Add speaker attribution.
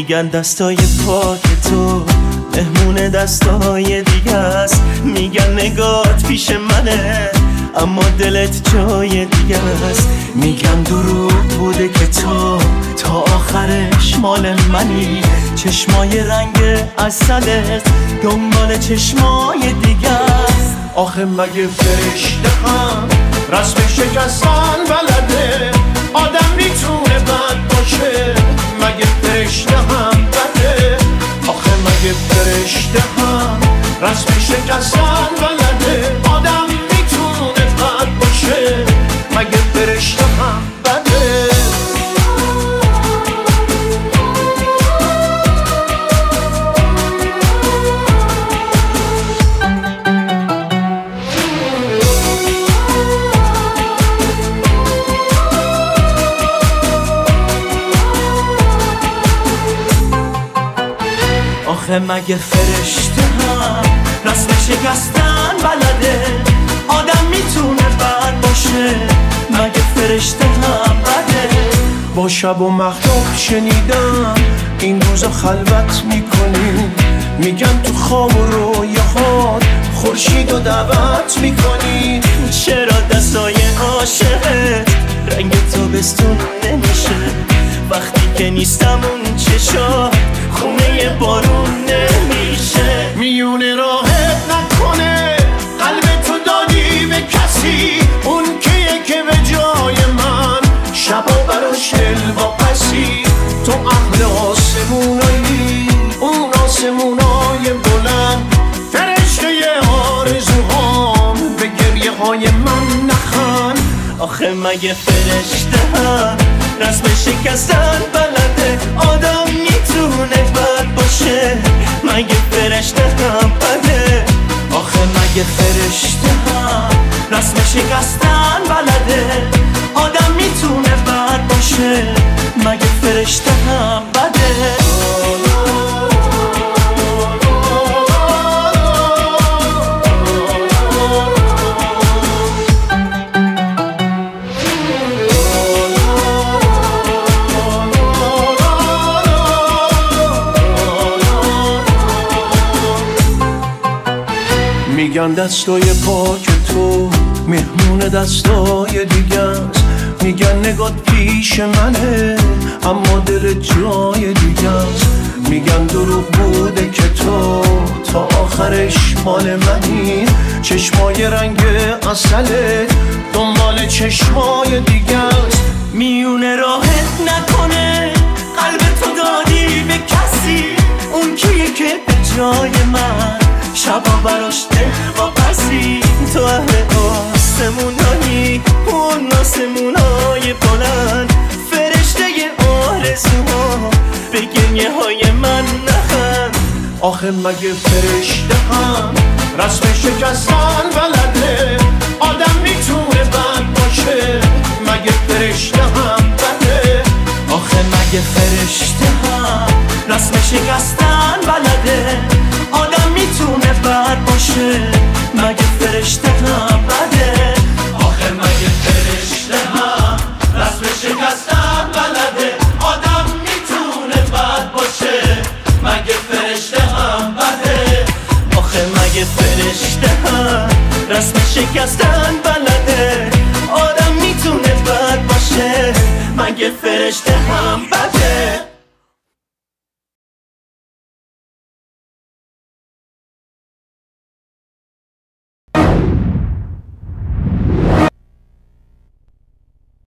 Speaker 1: میگن دستای پاک تو مهمون دستای دیگه است. میگن نگات پیش منه اما دلت جای دیگه است. میگن دروغ بوده که تو تا آخرش مال منی. چشمای رنگ عسلت دنبال چشمای دیگه است.
Speaker 2: آخه مگه فرشته هم رسم شکستن بلده؟ آدم میتونه بد باشه؟ مگه فرشته هم بده؟ آخه مگه فرشته هم رسم شکستن بلده؟ آدم میتونه بد باشه؟ مگه فرشته هم بده؟
Speaker 1: آخه مگه فرشته هم رسم شکستن بلده؟ آدم میتونه بد باشه؟ مگه فرشته هم بده؟
Speaker 2: با شب و مهتاب شنیدم این روزا خلوت میکنی. میگن تو خواب و رویاهات خورشید و دعوت میکنی.
Speaker 1: چرا دستای عاشقت رنگ تابستون نمیشه؟ وقتی که نیستم اون چشا خونه بارون نمیشه.
Speaker 2: میونه راحت نکنه قلب تو دادی به کسی. اون کیه که به جای من شبا براش دل واپسی. تو اهل آسمونایی اون آسمونای بلند. فرشته آرزوهام به گریه های من نخند.
Speaker 1: آخه مگه فرشته هم رسم شکستن بلده؟ آدم میتونه بد باشه؟ مگه فرشته هم بده؟ آخه مگه فرشته هم رسم شکستن بلده؟ آدم میتونه بد باشه؟ مگه فرشته هم بده؟
Speaker 2: میگن دستای پاک تو مهمون دستای دیگه است. میگن نگات پیش منه اما دل جای دیگه است. میگن دروغ بوده که تو تا آخرش مال منی. چشمای رنگ عسلت دنبال چشمای دیگه است.
Speaker 1: میونه راحت نکنه قلب تو دادی به کسی. اون کیه که به جای من شبا براش دل واپسی. تو اهل آسمونایی اون آسمونای بلند. فرشته آرزوها به گریه های من نخند.
Speaker 2: آخه مگه فرشته هم رسم شکستن بلده؟ آدم میتونه بد باشه؟ مگه فرشته هم بده؟
Speaker 1: آخه مگه فرشته هم رسم شکستن بلده؟ آدم میتونه بد باشه؟ مگه فرشته هم بده؟
Speaker 2: آخه مگه فرشته هم رسم شکستن بلده؟ آدم میتونه بد باشه؟ مگه فرشته هم بده؟
Speaker 1: آخه مگه فرشته هم رسم شکستن بلده؟ آدم میتونه بد باشه؟ مگه فرشته هم بده؟